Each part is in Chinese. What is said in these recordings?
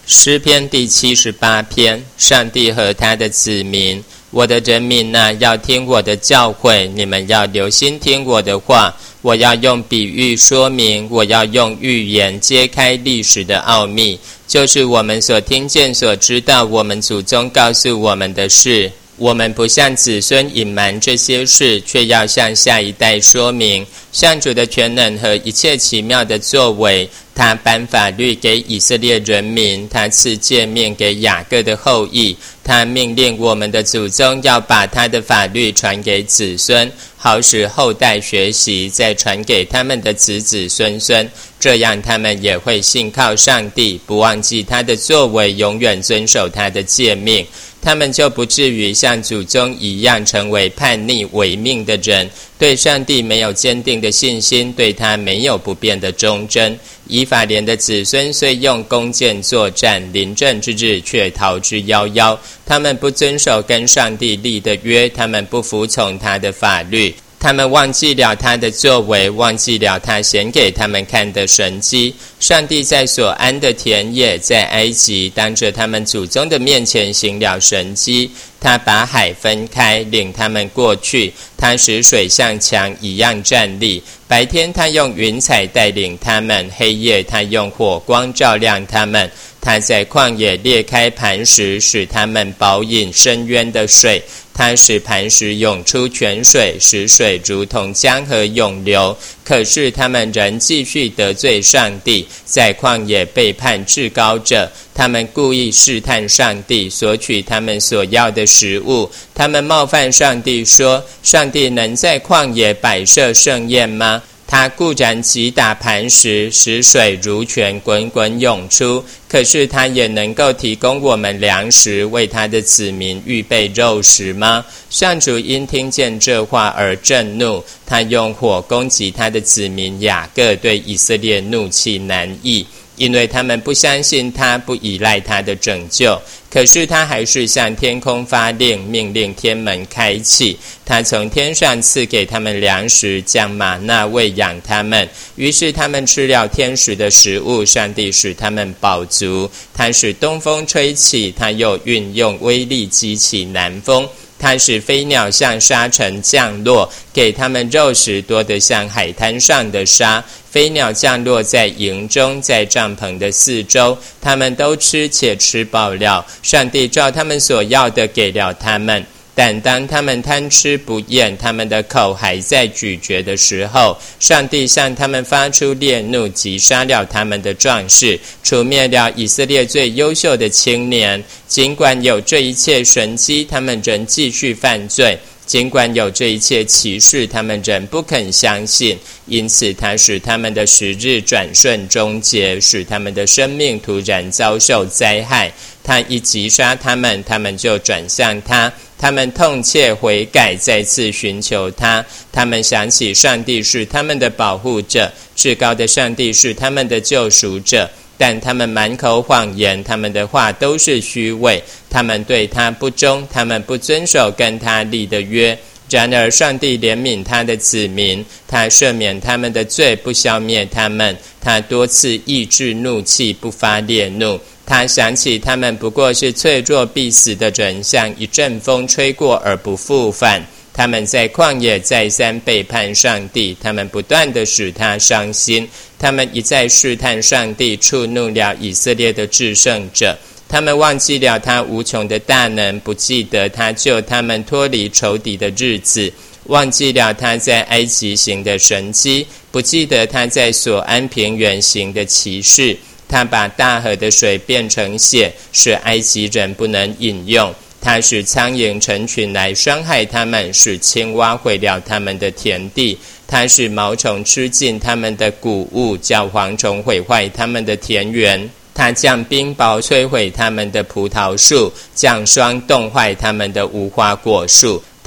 诗篇第78篇，上帝和他的子民，我的人民啊，要听我的教诲，你们要留心听我的话。我要用比喻说明，我要用预言揭开历史的奥秘，就是我们所听见所知道，我们祖宗告诉我们的事。我们不向子孙隐瞒这些事，却要向下一代说明上主的全能和一切奇妙的作为。他颁法律给以色列人民，他赐诫命给雅各的后裔。他命令我们的祖宗要把他的法律传给子孙，好使后代学习，再传给他们的子子孙孙，这样他们也会信靠上帝，不忘记他的作为，永远遵守他的诫命。他们就不至于像祖宗一样成为叛逆违命的人，对上帝没有坚定的信心，对他没有不变的忠贞。以法莲的子孙虽用弓箭作战，临阵之日却逃之夭夭。他们不遵守跟上帝立的约，他们不服从他的法律，他们忘记了他的作为，忘记了他显给他们看的神迹。上帝在所安的田野，在埃及当着他们祖宗的面前行了神迹。他把海分开，领他们过去，他使水像墙一样站立。白天他用云彩带领他们，黑夜他用火光照亮他们。他在旷野裂开磐石，使他们饱饮深渊的水。他使磐石涌出泉水，使水如同江河涌流。可是他们仍继续得罪上帝，在旷野背叛至高者。他们故意试探上帝，索取他们所要的食物。他们冒犯上帝说，上帝能在旷野摆设盛宴吗？他固然击打磐石，使水如泉滚滚涌出，可是他也能够提供我们粮食，为他的子民预备肉食吗？上主因听见这话而震怒，他用火攻击他的子民雅各，对以色列怒气难抑，因为他们不相信他，不依赖他的拯救。可是他还是向天空发令，命令天门开启。他从天上赐给他们粮食，将玛纳喂养他们。于是他们吃了天使的食物，上帝使他们饱足。他使东风吹起，他又运用威力激起南风。他使飞鸟向沙尘降落，给他们肉食多得像海滩上的沙。飞鸟降落在营中，在帐篷的四周，他们都吃且吃饱了。上帝照他们所要的给了他们。但当他们贪吃不厌，他们的口还在咀嚼的时候，上帝向他们发出烈怒，击杀了他们的壮士，除灭了以色列最优秀的青年。尽管有这一切神迹，他们仍继续犯罪；尽管有这一切奇事，他们仍不肯相信。因此他使他们的时日转瞬终结，使他们的生命突然遭受灾害。他一击杀他们，他们就转向他，他们痛切悔改，再次寻求他。他们想起上帝是他们的保护者，至高的上帝是他们的救赎者。但他们满口谎言，他们的话都是虚伪。他们对他不忠，他们不遵守跟他立的约。然而上帝怜悯他的子民，他赦免他们的罪，不消灭他们。他多次抑制怒气，不发烈怒。他想起他们不过是脆弱必死的人，像一阵风吹过而不复返。他们在旷野再三背叛上帝，他们不断地使他伤心。他们一再试探上帝，触怒了以色列的至圣者。他们忘记了他无穷的大能，不记得他救他们脱离仇敌的日子，忘记了他在埃及行的神迹，不记得他在所安平原行的奇事。他把大河的水变成血，使埃及人不能饮用。他使苍蝇成群来伤害他们，使青蛙毁了他们的田地。他使毛虫吃尽他们的谷物，叫蝗虫毁坏他们的田园。他降冰雹摧毁他们的葡萄树，降霜冻坏他们的无花果树。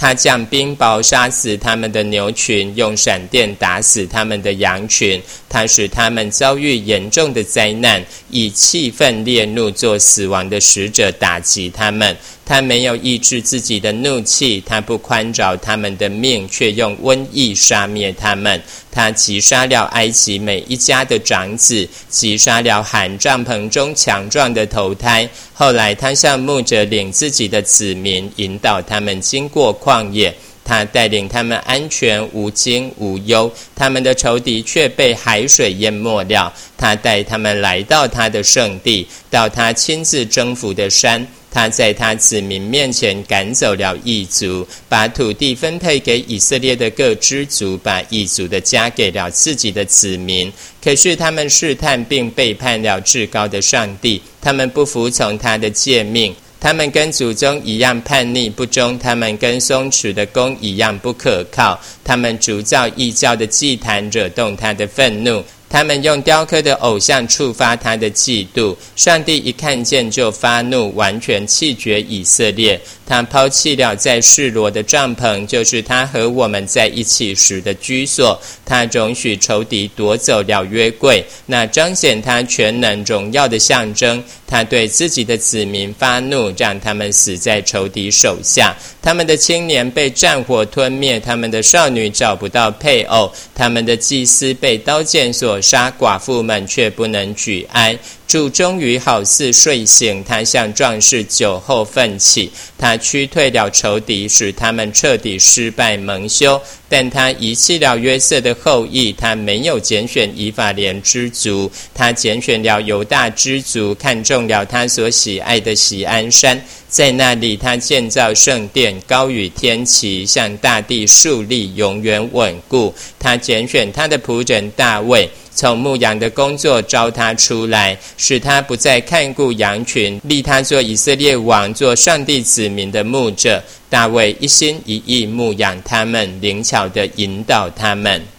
他降冰雹杀死他们的牛群，用闪电打死他们的羊群。他使他们遭遇严重的灾难，以气愤烈怒做死亡的使者打击他们。他没有抑制自己的怒气，他不宽饶他们的命，却用瘟疫杀灭他们。他击杀了埃及每一家的长子，击杀了含帐篷中强壮的头胎。后来他向牧者领自己的子民，引导他们经过旷野。他带领他们安全无惊无忧，他们的仇敌却被海水淹没了。他带他们来到他的圣地，到他亲自征服的山。他在他子民面前赶走了异族，把土地分配给以色列的各支族，把异族的家给了自己的子民。可是他们试探并背叛了至高的上帝，他们不服从他的诫命。他们跟祖宗一样叛逆不忠，他们跟松弛的弓一样不可靠。他们铸造异教的祭坛，惹动他的愤怒。他们用雕刻的偶像触发他的嫉妒，上帝一看见就发怒，完全弃绝以色列。他抛弃了在示罗的帐篷，就是他和我们在一起时的居所。他容许仇敌夺走了约柜，那彰显他全能荣耀的象征。他对自己的子民发怒，让他们死在仇敌手下。他们的青年被战火吞灭，他们的少女找不到配偶，他们的祭司被刀剑所杀，寡妇们却不能举哀。主终于好似睡醒，他向壮士酒后奋起。他驱退了仇敌，使他们彻底失败蒙羞。但他遗弃了约瑟的后裔，他没有拣选以法莲之族，他拣选了犹大之族，看中了他所喜爱的锡安山。在那里他建造圣殿，高于天旗，向大地树立，永远稳固。他拣选他的仆人大卫，从牧羊的工作招他出来，使他不再看顾羊群，立他做以色列王，做上帝子民的牧者。大卫一心一意牧养他们，灵巧地引导他们。